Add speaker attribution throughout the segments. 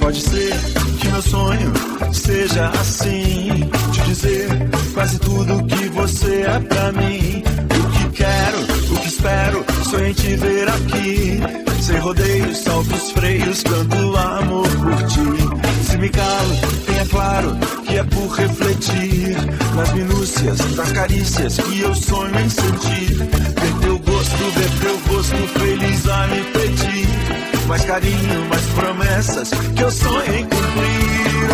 Speaker 1: Pode ser que meu sonho seja assim, te dizer quase tudo que você é pra mim. O que quero, o que espero, sonho em te ver aqui. Sem rodeios, saltos, freios, canto amor por ti. Se me calo, tenha claro que é por refletir nas minúcias das carícias que eu sonho em sentir. Ver teu gosto, ver teu rosto feliz a me pedir. Mais carinho, mais promessas que eu sonho em cumprir.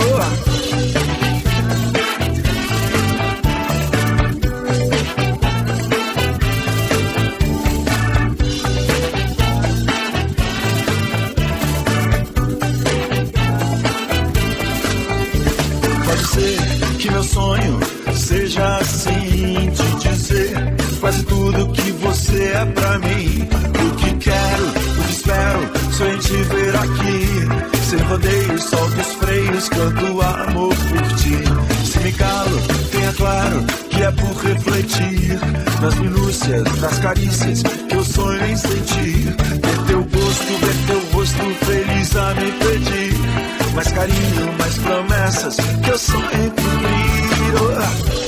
Speaker 1: Pode ser que meu sonho seja assim, te dizer quase tudo que você é pra mim. O que quero, o que espero, sonho em te ver aqui. Sem rodeios, solto os freios, canto amor por ti. Se me calo, tenha claro que é por refletir nas minúcias das carícias que eu sonho em sentir. Ver teu gosto, ver teu rosto feliz a me pedir. Mais carinho, mais promessas que eu sonho em cumprir.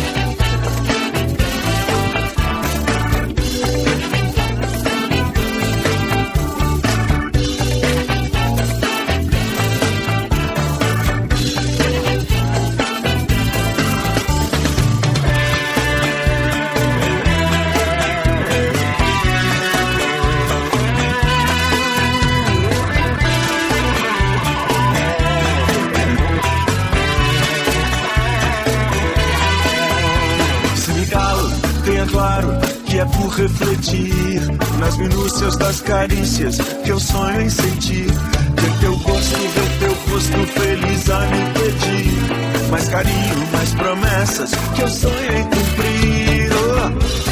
Speaker 1: Tenha claro que é por refletir nas minúcias das carícias que eu sonho em sentir. Ver teu gosto, ver teu rosto feliz a me pedir. Mais carinho, mais promessas que eu sonho em cumprir.